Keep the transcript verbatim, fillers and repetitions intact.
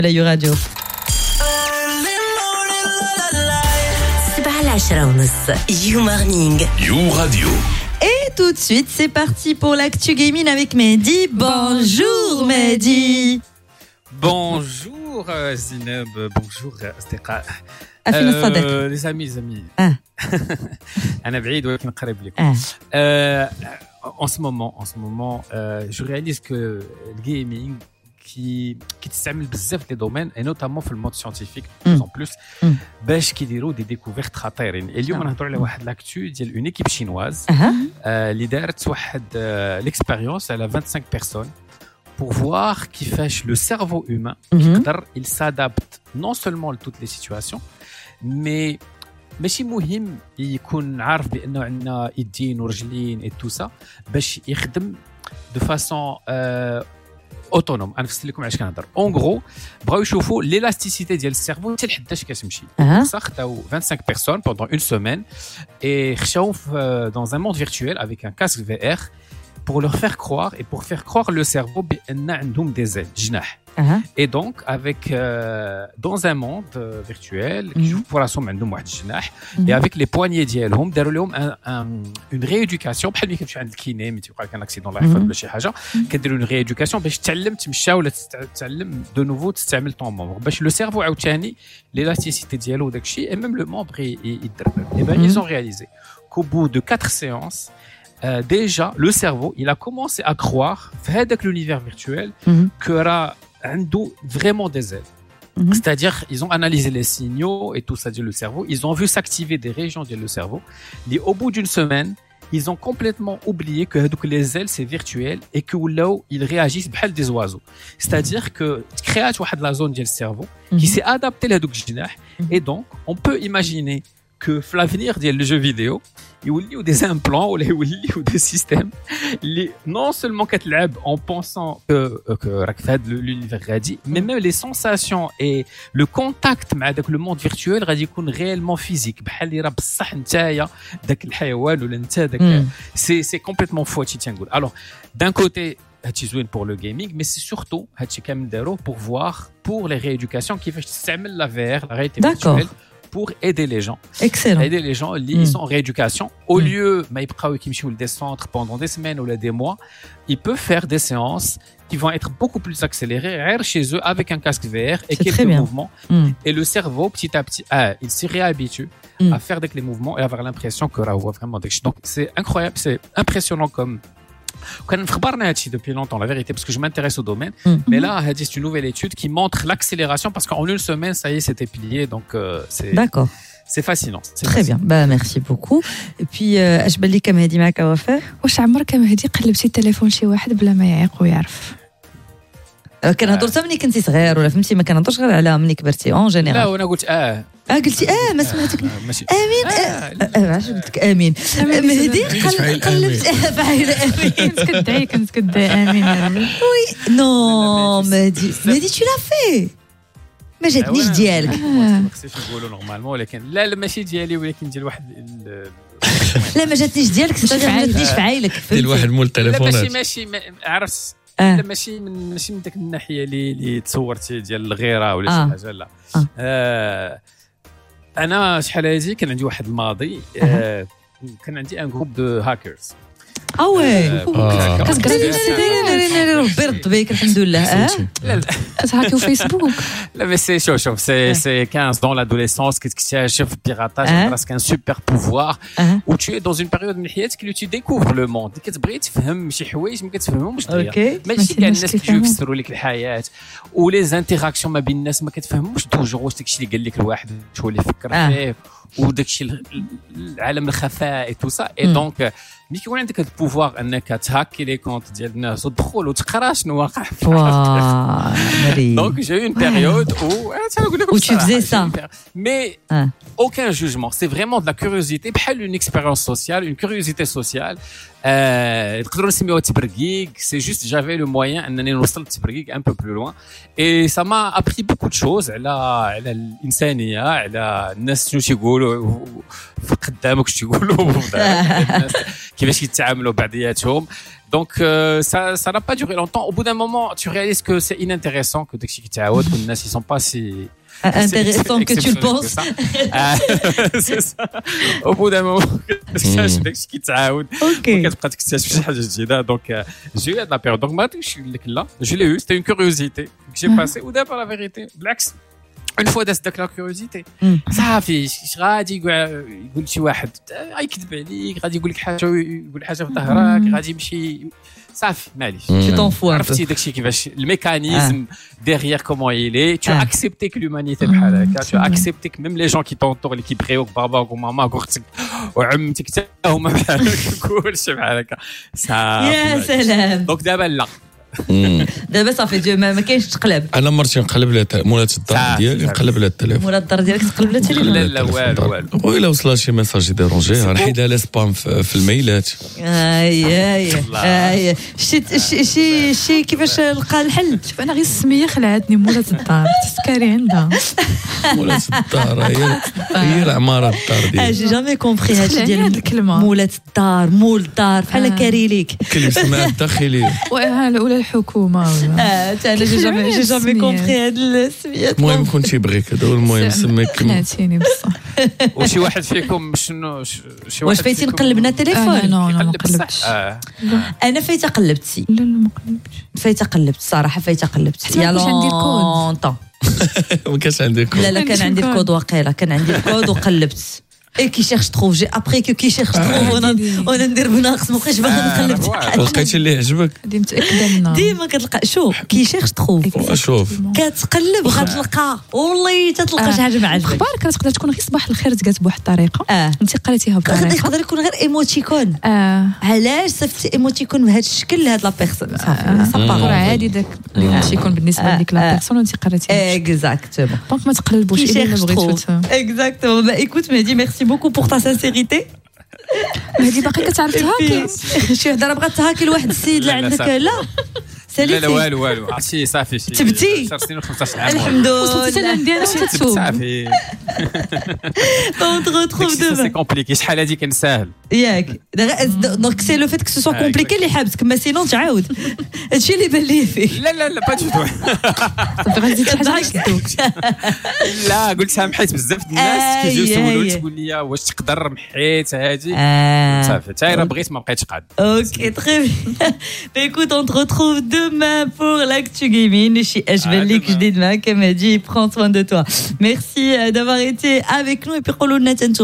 la You Radio. سبعة لعشرة ونص You Morning You Radio. Et tout de suite, c'est parti pour l'actu gaming avec Mehdi. Bonjour Mehdi. Bonjour euh, Zineb, bonjour أصدقاء. أفين الصديق. Euh, les amis, les amis. Ah. أنا بعيد ولكن قريب لكم. Ah. Euh, en ce moment, en ce moment, euh, je réalise que le gaming qui qui تستعمل بزاف des domaines et notamment في le monde scientifique de plus en plus باش كيديروا des découvertes خطيرين. اليوم نهضروا على واحد لاكتو ديال اون ايكيب شينواز اللي دارت واحد l'expérience على vingt-cinq personnes pour voir كيفاش le cerveau humain يقدر il s'adapte non seulement à toutes les situations mais ماشي مهم يكون عارف بانه عندنا يدين ورجلين et tout ça باش يخدم de façon euh, autonome. انا نفسر لكم علاش كنهضر. اون غرو بغاو يشوفوا l'élasticité ديال السيرفو حتى لحداش كتمشي. صح خداو vingt-cinq personnes pendant une semaine et خشاو dans un monde virtuel avec un casque V R pour leur faire croire et pour faire croire le cerveau بان عندهم des ailes جناح. Et donc avec euh, dans un monde euh, virtuel كيشوفوا راسهم عندهم واحد الجناح et avec les poignets ديالهم داروا لهم un, un, une rééducation بحال ملي كتمشي عند الكيني ملي تيوقع لك ان اكسيدون الله يحفظ ولا شي حاجه كديروا une rééducation باش تعلم تمشى ولا تتعلم دو نوفو تستعمل طون مومبر باش لو سيرفو عاوتاني l'élasticité ديالو وداك الشيء et même le membre يتدرب. Et ben ils ont réalisé qu'au bout de quatre séances euh, déjà le cerveau il a commencé à croire في هذاك l'univers virtuel que راه عنده vraiment des ailes. Mm-hmm. C'est-à-dire, ils ont analysé les signaux et tout ça dit le cerveau. Ils ont vu s'activer des régions du cerveau. Et au bout d'une semaine, ils ont complètement oublié que les ailes, c'est virtuel et que là, ils réagissent comme des oiseaux. C'est-à-dire que tu crées la zone du cerveau mm-hmm. qui s'est adaptée à mm-hmm. Et donc, on peut imaginer que l'avenir du jeu vidéo, il y a des implants ou des systèmes qui non seulement كتلعب en pensant que que l'univers غادي mais même les sensations et le contact مع داك le monde virtuel غادي يكون réellement physique بحال اللي راه بصح نتايا داك الحيوان ولا نتا داك c'est c'est complètement fou هادشي تنقول. Alors d'un côté هادشي زوين pour le gaming mais c'est surtout هادشي كامل دارو pour voir pour les rééducations كيفاش تستعمل la V R la réalité virtuelle pour aider les gens. Excellent. Aider les gens, ils mm. sont en rééducation. Au mm. lieu, de des centres pendant des semaines ou des mois, ils peuvent faire des séances qui vont être beaucoup plus accélérées chez eux avec un casque V R et quelques mouvements. Mm. Et le cerveau, petit à petit, ah, il s'y réhabitue mm. à faire des les mouvements et avoir l'impression que là, on voit vraiment des choses. Donc, c'est incroyable, c'est impressionnant comme كان مخبرنا هادشي depuis longtemps la vérité parce que je m'intéresse au domaine mm. mais là c'est une nouvelle étude qui montre l'accélération parce qu'en une semaine ça y est c'était plié donc euh, c'est d'accord c'est fascinant c'est très fascinant. bien bah merci beaucoup et puis اش بان لك مهدي معك وفاء واش عمرك مهدي قلبتي التليفون شي واحد بلا ما يعيق ويعرف كنهضر حتى ملي كنتي صغير ولا فهمتي ما كنهضرش غير على ملي كبرتي اون جينيرال لا وانا قلت اه اه قلتي اه ما سمعتك ماشي امين اه علاش قلت لك امين مهدي قلبت فاعل امين كدعي كنت كدعي امين وي نو مهدي مهدي tu l'as fait ما جاتنيش ديالك ما خصنيش نقولوا نورمالمون ولكن لا لا ماشي ديالي ولكن ديال واحد لا ما جاتنيش ديالك ما جاتنيش فعايلك ديال واحد مول التليفونات ماشي ماشي عرفت لا ماشي من ماشي من داك الناحيه اللي اللي تصورتي ديال الغيره ولا شي حاجه لا آه. آه انا شحال هادي كان عندي واحد الماضي آه كان عندي ان جروب دو هاكرز اه وي ربي رد بيك الحمد لله اه لا لا تهاكيو فيسبوك لا مي سي شوف شوف سي سي quinze dans l'adolescence كتكتشف بيراطاج راسك ان سوبر بوفوار و tu es dans une période من حياتك اللي tu découvres le monde كتبغي تفهم شي حوايج ما كتفهمهمش دغيا ماشي كاع الناس كيجيو يفسروا لك الحياه ولي زانتيراكسيون ما بين الناس ما كتفهموش توجور واش داكشي اللي قال لك الواحد شو اللي فكر فيه وداكشي العالم الخفاء اي تو سا اي دونك ملي كيكون عندك هذا البوفوار انك تهاكي لي كونت ديال الناس وتدخل وتقرا شنو واقع في حياتك دونك جاي اون بيريود و تنقول لكم و tu faisais ça mais aucun jugement c'est vraiment de la curiosité بحال une expérience sociale une curiosité sociale Euh, c'est juste j'avais le moyen un peu plus loin et ça m'a appris beaucoup de choses على على الإنسانية على الناس شنو تيقولوا في قدامك شنو تيقولوا الناس كيفاش يتعاملوا بعضياتهم. Donc euh, ça ça n'a pas duré longtemps. Au bout d'un moment tu réalises que c'est inintéressant que داكشي كيتعاود que الناس ils sont pas si intéressant que tu le penses. C'est ça. Au bout d'un moment كتكتشف داكشي كيتعاود وكتبقى تكتشف شي حاجه جديده. Donc j'ai eu de la période. Donc ما عطيتش لك لا je l'ai eu, c'était une curiosité que j'ai passé ودابا la vérité بالعكس une fois دازت داك لا كيوريوزيتي صافي غادي يقول شي واحد غيكذب عليك غادي يقول لك حاجه يقول حاجه في ظهرك غادي يمشي صافي معليش tu t'en fous. عرفتي داكشي كيفاش الميكانيزم derrière comment il est. Tu as accepté que l'humanité بحال هكا. Tu as accepté que même les gens qui t'entourent اللي كيبغيوك باباك وماماك واختك وعمتك حتى هما بحال هكا كلشي بحال هكا. يا سلام. دونك دابا لا دابا صافي جو ما كاينش تقلب. انا مرتي نقلب لها مولات الدار ديالي نقلب لها التليفون. مولات الدار ديالك تقلب لها التليفون؟ لا لا والو والو. وإلا وصل شي ميساج يديرونجيها نحيدها لي سبام في الميلات. اي اي اي شي شي شي كيفاش لقى الحل؟ شوف انا غير السميه خلعتني مولات الدار تسكري عندها مولات الدار هي هي العماره الدار ديالي. جي جامي كومبري هادشي ديال الكلمه مولات الدار مول الدار بحال كاريليك كلمه سمعها الداخليه ولا الحكومه ولا اه انا جي جامي جي جامي كومبري هاد السميات. المهم كون تيبغيك هذا هو المهم سميك قنعتيني بصح. وشي واحد فيكم شنو شي واحد واش فايتي نقلبنا التليفون؟ لا لا ما قلبتش. انا فايته قلبت سي. لا لا ما قلبتش. فايته قلبت الصراحه فايته قلبت يا لونطون. ما كانش عندي كود. لا لا كان عندي الكود واقيلا كان عندي الكود وقلبت. اي كي شيرش تروف جي ابري كو كي شيرش تروف وانا وانا ندير بناقص ما بقيتش باغي نقلب شي حاجه. لقيتي اللي يعجبك غادي متاكده منها ديما كتلقى. شوف كي شيرش تروف شوف كتقلب غتلقى والله تتلقى شي حاجه ما عجبك. اخبار كتقدر تكون غير صباح الخير تقات بواحد الطريقه اه انت قريتيها بطريقه يقدر يكون غير ايموتيكون. اه علاش صيفطتي ايموتيكون بهذا الشكل لهاد لا بيرسون صافي راه عادي داك الايموتيكون بالنسبه لديك لا بيرسون وانت قريتيها اكزاكتومون. دونك ما تقلبوش الا بغيتو. اكزاكتومون. با ايكوت مهدي ميرسي بوكو بور تا سانسيريتي. هادي باقي كتعرف تهاكي شي هضره بغات تهاكي لواحد السيد اللي عندك. لا لا لا والو والو عرفتي صافي شي تبتي عشر سنين وخمسطاش عام الحمد لله. وصلتي حتى لعندي انا وتتوب صافي. On te retrouve سي demain. كومبليكي شحال هادي كان ساهل ياك دونك سي لو فيت كو سو كومبليكي اللي حابسك ما سينون تعاود هادشي اللي بان لي فيه. لا لا لا با دو تو. غادي حاجه تشدوك. لا قلت محيت بزاف الناس كيجيو يسولوني تقول لي واش تقدر محيت هادي صافي حتى انا بغيت ما بقيتش قاد. اوكي تري بيان. écoute on te retrouve demain pour l'actu gaming chez H V L جديد معك مهدي. prends soin de toi. Merci d'avoir été avec nous et puis قولوا لنا